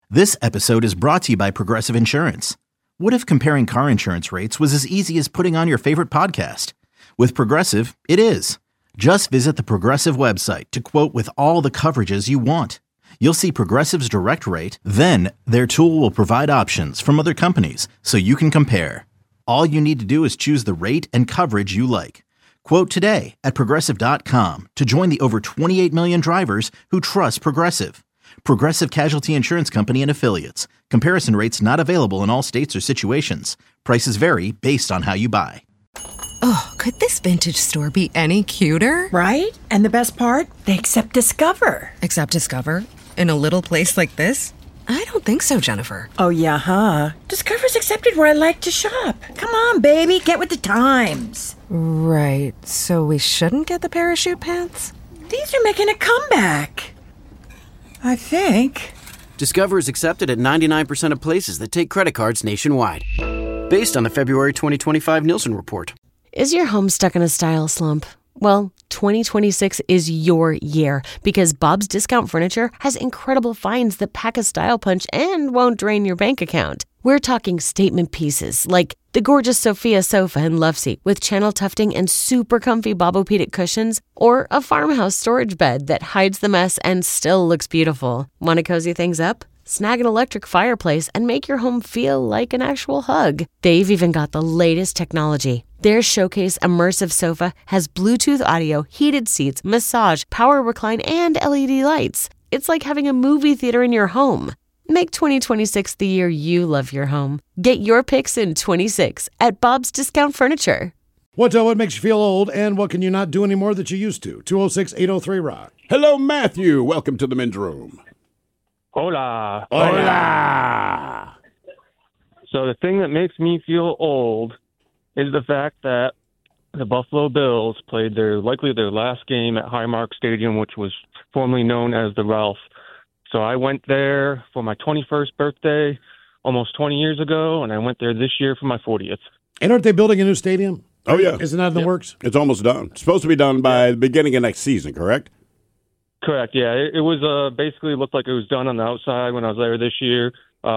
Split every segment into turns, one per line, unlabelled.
This episode is brought to you by Progressive Insurance. What if comparing car insurance rates was as easy as putting on your favorite podcast? With Progressive, it is. Just visit the Progressive website to quote with all the coverages you want. You'll see Progressive's direct rate, then their tool will provide options from other companies so you can compare. All you need to do is choose the rate and coverage you like. Quote today at Progressive.com to join the over 28 million drivers who trust Progressive. Progressive Casualty Insurance Company and Affiliates. Comparison rates not available in all states or situations. Prices vary based on how you buy.
Oh, could this vintage store be any cuter?
Right? And the best part? They accept Discover.
Accept Discover? In a little place like this? I don't think so, Jennifer.
Oh, yeah, huh? Discover's accepted where I like to shop. Come on, baby, get with the times.
Right, so we shouldn't get the parachute pants?
These are making a comeback. I think.
Discover is accepted at 99% of places that take credit cards nationwide. Based on the February 2025 Nielsen report.
Is your home stuck in a style slump? Well, 2026 is your year because Bob's Discount Furniture has incredible finds that pack a style punch and won't drain your bank account. We're talking statement pieces like the gorgeous Sophia sofa and love seat with channel tufting and super comfy Bobopedic cushions, or a farmhouse storage bed that hides the mess and still looks beautiful. Want to cozy things up? Snag an electric fireplace and make your home feel like an actual hug. They've even got the latest technology. Their Showcase Immersive Sofa has Bluetooth audio, heated seats, massage, power recline, and LED lights. It's like having a movie theater in your home. Make 2026 the year you love your home. Get your picks in 26 at Bob's Discount Furniture.
What makes you feel old, and what can you not do anymore that you used to? 206-803-ROCK.
Hello, Matthew. Welcome to the men's room.
Hola.
Hola.
So the thing that makes me feel old is the fact that the Buffalo Bills played likely their last game at Highmark Stadium, which was formerly known as the Ralph. So I went there for my 21st birthday almost 20 years ago, and I went there this year for my 40th.
And aren't they building a new stadium?
Oh, yeah.
Isn't that in the works?
It's almost done. It's supposed to be done by the beginning of next season, correct?
Correct, yeah. It was basically looked like it was done on the outside when I was there this year.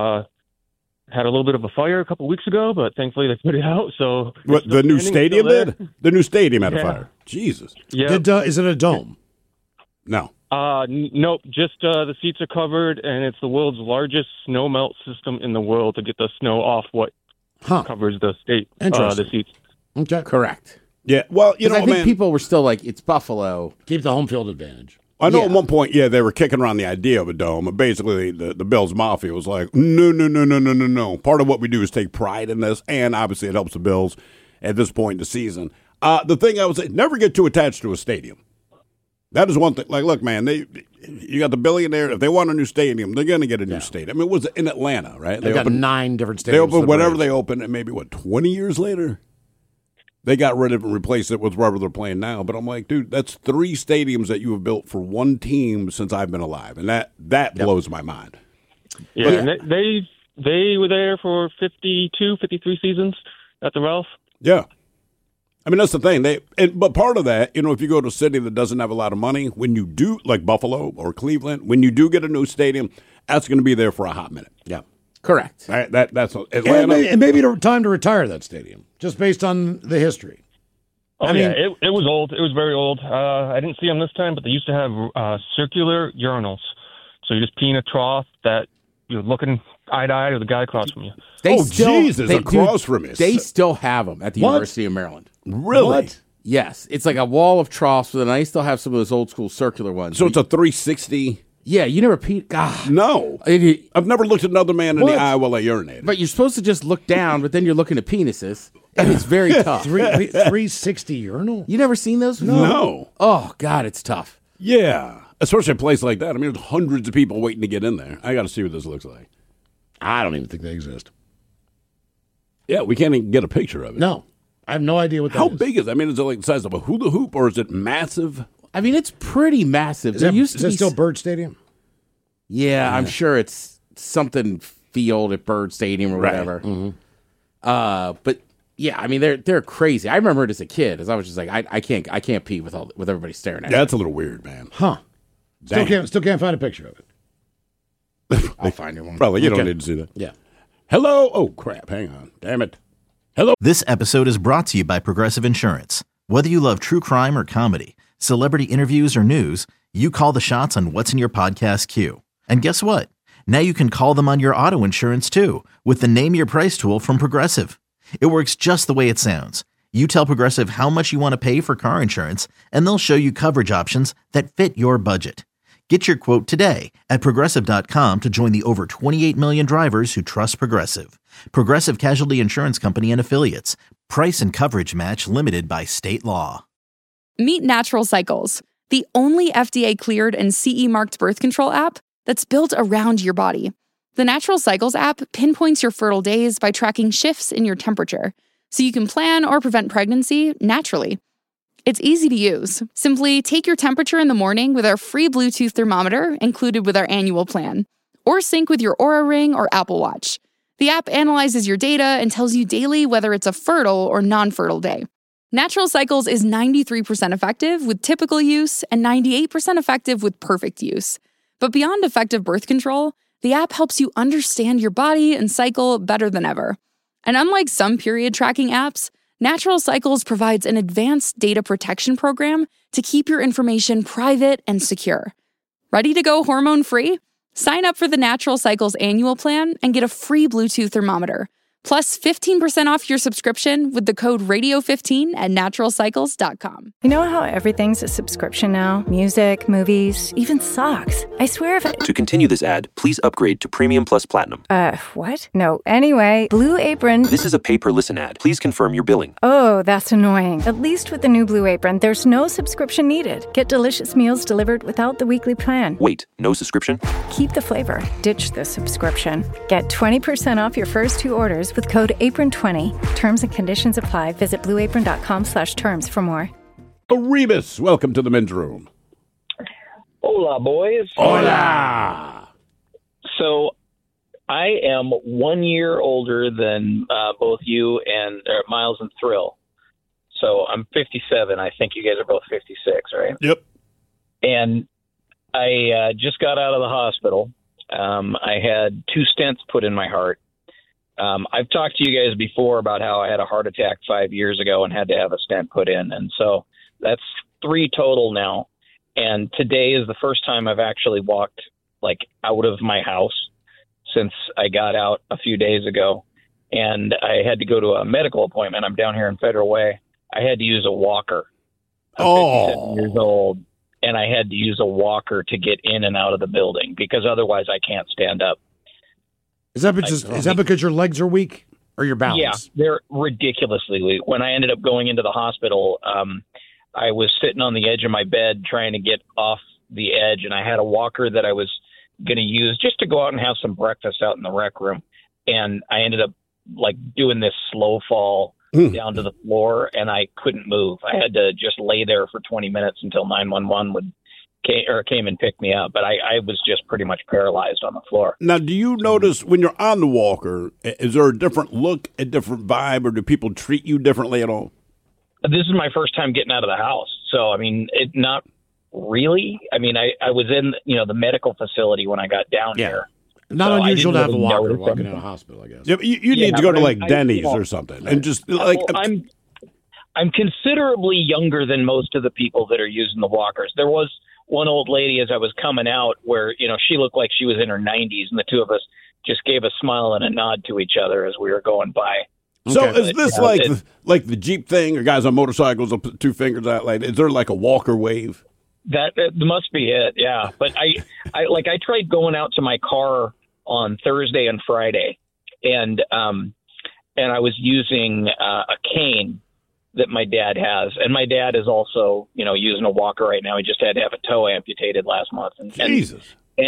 Had a little bit of a fire a couple weeks ago, but thankfully they put it out. So
What, the new stadium did? The new stadium had a fire. Jesus.
Yeah.
Is it a dome?
No.
Nope. Just the seats are covered, and it's the world's largest snow melt system in the world to get the snow off what covers the the seats.
Okay.
Correct.
Yeah. Well, you know,
I think people were still like, it's Buffalo.
Keep the home field advantage.
I know at one point, they were kicking around the idea of a dome, but basically the Bills Mafia was like, no. Part of what we do is take pride in this, and obviously it helps the Bills at this point in the season. The thing I would say, never get too attached to a stadium. That is one thing. Like, look, man, you got the billionaire. If they want a new stadium, they're going to get a new stadium. I mean, it was in Atlanta, right?
They got 9 different stadiums.
They opened whatever they opened, and maybe, 20 years later? They got rid of it and replaced it with wherever they're playing now. But I'm like, dude, that's 3 stadiums that you have built for one team since I've been alive. And that blows my mind.
Yeah, and they were there for 52, 53 seasons at the Ralph.
Yeah. I mean, that's the thing. But part of that, if you go to a city that doesn't have a lot of money, when you do, like Buffalo or Cleveland, when you do get a new stadium, that's going to be there for a hot minute.
Yeah.
Correct.
That's Atlanta.
And maybe time to retire that stadium, just based on the history.
It was old. It was very old. I didn't see them this time, but they used to have circular urinals. So you just pee in a trough that you're looking eye to eye with the guy across from you.
Across from us.
They still have them at the University of Maryland.
Really?
What?
Yes. It's like a wall of troughs, and I still have some of those old school circular ones.
So it's a 360.
Yeah, you never peed. God.
No. I've never looked at another man in the eye while I urinated.
But you're supposed to just look down, but then you're looking at penises, and it's very tough.
360 urinal?
You never seen those?
No.
Oh, God, it's tough.
Yeah. Especially a place like that. I mean, there's hundreds of people waiting to get in there. I got to see what this looks like.
I don't even think they exist.
Yeah, we can't even get a picture of it.
No. I have no idea what that is.
How big is it? I mean, is it like the size of a hula hoop, or is it massive?
I mean, it's pretty massive.
Is that still Bird Stadium?
Yeah, I'm sure it's something field at Bird Stadium or whatever.
Mm-hmm.
But yeah, I mean, they're crazy. I remember it as a kid, as I was just like, I can't pee with everybody staring at me.
That's a little weird, man.
Huh? Still can't find a picture of it.
I'll find you one.
Probably. You don't need to see that.
Yeah.
Hello. Oh, crap. Hang on. Damn it. Hello.
This episode is brought to you by Progressive Insurance. Whether you love true crime or comedy, celebrity interviews or news, you call the shots on what's in your podcast queue. And guess what? Now you can call them on your auto insurance too with the Name Your Price tool from Progressive. It works just the way it sounds. You tell Progressive how much you want to pay for car insurance, and they'll show you coverage options that fit your budget. Get your quote today at Progressive.com to join the over 28 million drivers who trust Progressive. Progressive Casualty Insurance Company and Affiliates. Price and coverage match limited by state law.
Meet Natural Cycles, the only FDA-cleared and CE-marked birth control app that's built around your body. The Natural Cycles app pinpoints your fertile days by tracking shifts in your temperature, so you can plan or prevent pregnancy naturally. It's easy to use. Simply take your temperature in the morning with our free Bluetooth thermometer included with our annual plan, or sync with your Oura Ring or Apple Watch. The app analyzes your data and tells you daily whether it's a fertile or non-fertile day. Natural Cycles is 93% effective with typical use and 98% effective with perfect use. But beyond effective birth control, the app helps you understand your body and cycle better than ever. And unlike some period tracking apps, Natural Cycles provides an advanced data protection program to keep your information private and secure. Ready to go hormone-free? Sign up for the Natural Cycles annual plan and get a free Bluetooth thermometer, plus 15% off your subscription with the code RADIO15 at naturalcycles.com.
You know how everything's a subscription now? Music, movies, even socks. I swear if
To continue this ad, please upgrade to Premium Plus Platinum.
What? No, anyway, Blue Apron...
This is a pay-per-listen ad. Please confirm your billing.
Oh, that's annoying. At least with the new Blue Apron, there's no subscription needed. Get delicious meals delivered without the weekly plan.
Wait, no subscription?
Keep the flavor. Ditch the subscription. Get 20% off your first two orders with code APRON20. Terms and conditions apply. Visit blueapron.com/terms for more.
Rebus, welcome to the men's room.
Hola, boys.
Hola.
So I am 1 year older than both you and Miles and Thrill. So I'm 57. I think you guys are both 56, right?
Yep.
And I just got out of the hospital. I had 2 stents put in my heart. I've talked to you guys before about how I had a heart attack 5 years ago and had to have a stent put in. And so that's 3 total now. And today is the first time I've actually walked out of my house since I got out a few days ago. And I had to go to a medical appointment. I'm down here in Federal Way. I had to use a walker. I'm 57 years old, and I had to use a walker to get in and out of the building because otherwise I can't stand up.
Is that because your legs are weak or your balance?
Yeah, they're ridiculously weak. When I ended up going into the hospital, I was sitting on the edge of my bed trying to get off the edge, and I had a walker that I was going to use just to go out and have some breakfast out in the rec room. And I ended up doing this slow fall down to the floor, and I couldn't move. I had to just lay there for 20 minutes until 911 came and picked me up. But I was just pretty much paralyzed on the floor.
Now, do you notice when you're on the walker, is there a different look, a different vibe, or do people treat you differently at all?
This is my first time getting out of the house. So, I mean, not really. I mean, I was in, the medical facility when I got down here.
Not unusual to have a walker walking in a hospital, I guess.
Yeah, you need to go to Denny's or something. And just
I'm considerably younger than most of the people that are using the walkers. There was one old lady as I was coming out where, she looked like she was in her 90s, and the two of us just gave a smile and a nod to each other as we were going by.
So is this like the Jeep thing, or guys on motorcycles will put 2 fingers out? Is there like a walker wave?
That must be it, yeah. But I tried going out to my car on Thursday and Friday, and I was using a cane that my dad has, and my dad is also using a walker right now. He just had to have a toe amputated last month.
Jesus.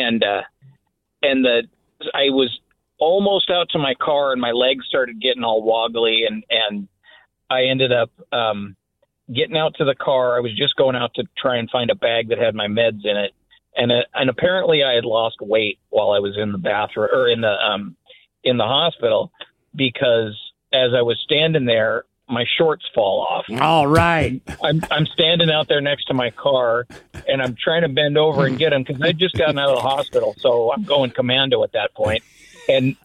I was almost out to my car, and my legs started getting all wobbly, and I ended up getting out to the car. I was just going out to try and find a bag that had my meds in it, and apparently I had lost weight while I was in the bathroom or in the hospital, because as I was standing there my shorts fall off.
All right.
I'm standing out there next to my car, and I'm trying to bend over and get them because I'd just gotten out of the hospital, so I'm going commando at that point. And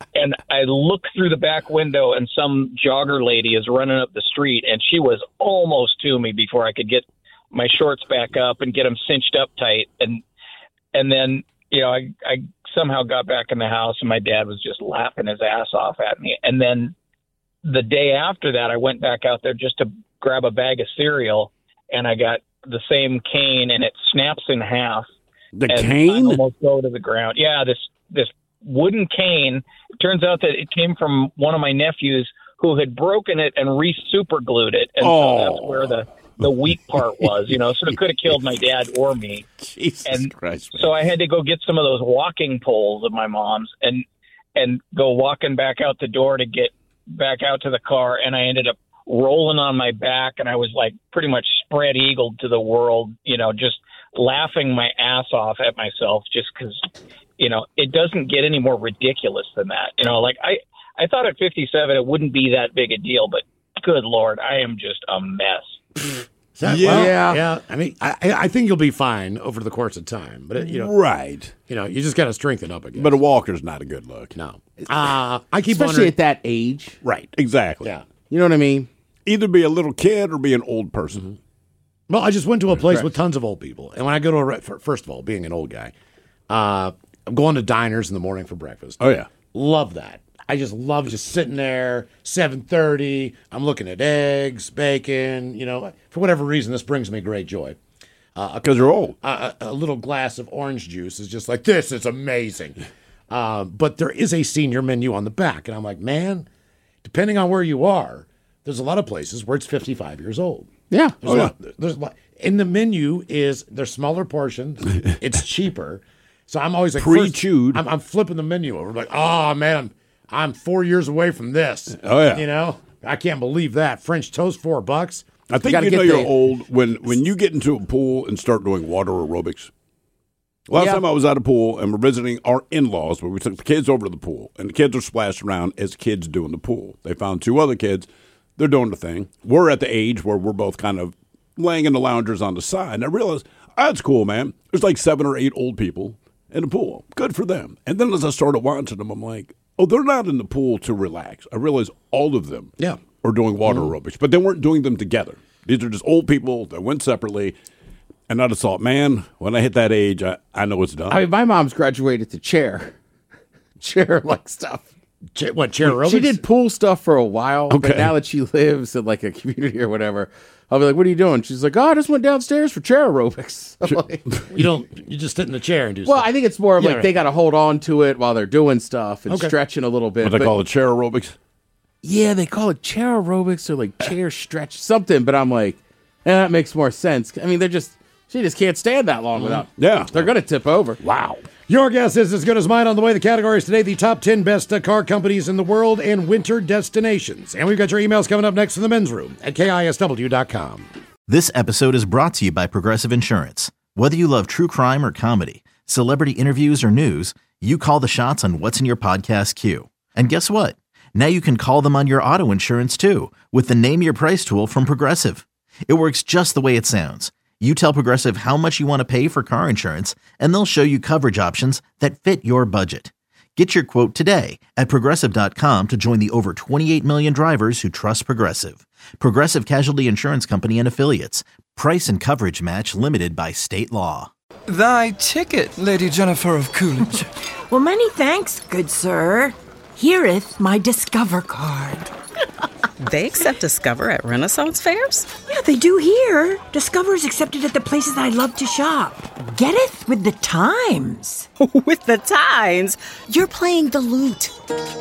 I look through the back window, and some jogger lady is running up the street, and she was almost to me before I could get my shorts back up and get them cinched up tight. And then, I somehow got back in the house, and my dad was just laughing his ass off at me. And then the day after that, I went back out there just to grab a bag of cereal, and I got the same cane, and it snaps in half.
The
and
cane?
I almost go to the ground. Yeah, this wooden cane. It turns out that it came from one of my nephews who had broken it and re-super glued it. And so that's where the weak part was, so it could have killed my dad or me.
Jesus Christ. Man.
So I had to go get some of those walking poles of my mom's and go walking back out the door to get back out to the car. And I ended up rolling on my back, and I was like pretty much spread eagled to the world, just laughing my ass off at myself just because, it doesn't get any more ridiculous than that. I thought at 57 it wouldn't be that big a deal, but good Lord, I am just a mess.
Yeah. I mean, I think you'll be fine over the course of time, but
right.
You just got to strengthen up again.
But a walker's not a good look.
No. I keep
especially
wondering
at that age.
Right. Exactly.
Yeah.
You know what I mean?
Either be a little kid or be an old person.
Mm-hmm. Well, I just went to a place with tons of old people, and when I go to first of all, being an old guy, I'm going to diners in the morning for breakfast.
Oh yeah,
love that. I just love just sitting there, 7:30. I'm looking at eggs, bacon. For whatever reason, this brings me great joy.
Because you're old.
A little glass of orange juice is just like, this is amazing. But there is a senior menu on the back, and I'm like, man, depending on where you are, there's a lot of places where it's 55 years old.
Yeah.
There's a lot. And the menu they're smaller portions. It's cheaper. So I'm always like,
pre-chewed.
I'm flipping the menu over. I'm like, oh, man, I'm 4 years away from this.
Oh, yeah.
I can't believe that. French toast, $4.
I think you're old when you get into a pool and start doing water aerobics. Last time I was at a pool and we're visiting our in-laws where we took the kids over to the pool, and the kids are splashing around as kids do in the pool. They found two other kids. They're doing the thing. We're at the age where we're both kind of laying in the loungers on the side. And I realized, that's cool, man. There's like 7 or 8 old people in the pool. Good for them. And then as I started watching them, I'm like, oh, they're not in the pool to relax. I realized all of them are doing water aerobics, but they weren't doing them together. These are just old people that went separately. And I just thought, man, when I hit that age, I know it's done.
I mean, my mom's graduated to chair-like stuff.
Chair aerobics?
She did pool stuff for a while, but now that she lives in like a community or whatever, I'll be like, what are you doing? She's like, I just went downstairs for chair aerobics.
You just sit in the chair and do
well,
stuff.
I think it's more of like they got to hold on to it while they're doing stuff and stretching a little bit.
What they call it, chair aerobics?
Yeah, they call it chair aerobics or like chair stretch something, but I'm like, that makes more sense. I mean, she just can't stand that long without.
Yeah.
They're going to tip over.
Wow. Your guess is as good as mine on the way. The categories today, the top 10 best car companies in the world and winter destinations. And we've got your emails coming up next in the men's room at KISW.com.
This episode is brought to you by Progressive Insurance. Whether you love true crime or comedy, celebrity interviews or news, you call the shots on what's in your podcast queue. And guess what? Now you can call them on your auto insurance too with the Name Your Price tool from Progressive. It works just the way it sounds. You tell Progressive how much you want to pay for car insurance, and they'll show you coverage options that fit your budget. Get your quote today at Progressive.com to join the over 28 million drivers who trust Progressive. Progressive Casualty Insurance Company and Affiliates. Price and coverage match limited by state law.
Thy ticket, Lady Jennifer of Coolidge.
Well, many thanks, good sir. Here'th my Discover card.
They accept Discover at Renaissance fairs?
Yeah, they do here. Discover's accepted at the places I love to shop. Getteth with the times.
With the times? You're playing the lute.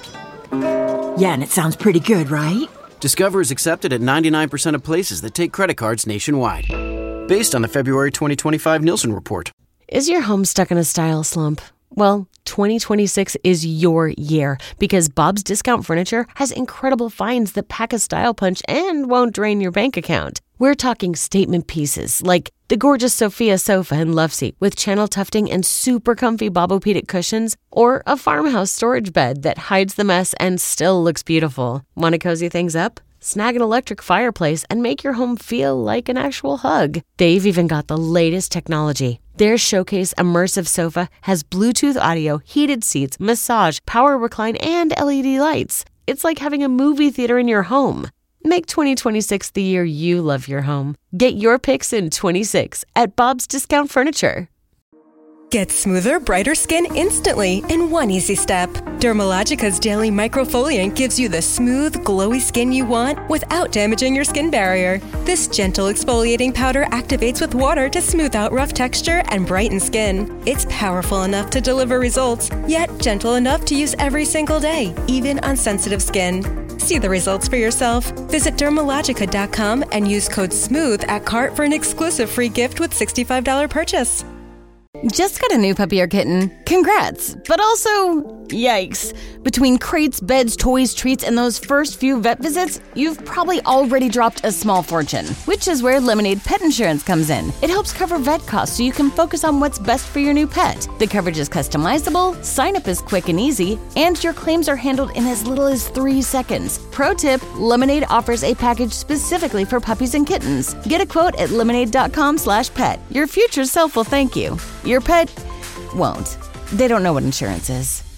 Yeah, and it sounds pretty good, right?
Discover is accepted at 99% of places that take credit cards nationwide. Based on the February 2025 Nielsen report.
Is your home stuck in a style slump? Well, 2026 is your year because Bob's Discount Furniture has incredible finds that pack a style punch and won't drain your bank account. We're talking statement pieces like the gorgeous Sophia sofa and love seat with channel tufting and super comfy Bobopedic cushions, or a farmhouse storage bed that hides the mess and still looks beautiful. Want to cozy things up? snag an electric fireplace, and make your home feel like an actual hug. They've even got the latest technology. Their Showcase Immersive Sofa has Bluetooth audio, heated seats, massage, power recline, and LED lights. It's like having a movie theater in your home. Make 2026 the year you love your home. Get your picks in 26 at Bob's Discount Furniture.
Get smoother, brighter skin instantly in one easy step. Dermalogica's daily microfoliant gives you the smooth, glowy skin you want without damaging your skin barrier. This gentle exfoliating powder activates with water to smooth out rough texture and brighten skin. It's powerful enough to deliver results, yet gentle enough to use every single day, even on sensitive skin. See the results for yourself. Visit Dermalogica.com and use code SMOOTH at cart for an exclusive free gift with $65 purchase.
Just got a new puppy or kitten? Congrats! But also, yikes. Between crates, beds, toys, treats, and those first few vet visits, you've probably already dropped a small fortune, which is where Lemonade Pet Insurance comes in. It helps cover vet costs so you can focus on what's best for your new pet. The coverage is customizable, sign-up is quick and easy, and your claims are handled in as little as 3 seconds. Pro tip, Lemonade offers a package specifically for puppies and kittens. Get a quote at lemonade.com/pet. Your future self will thank you. Your pet won't. They don't know what insurance is.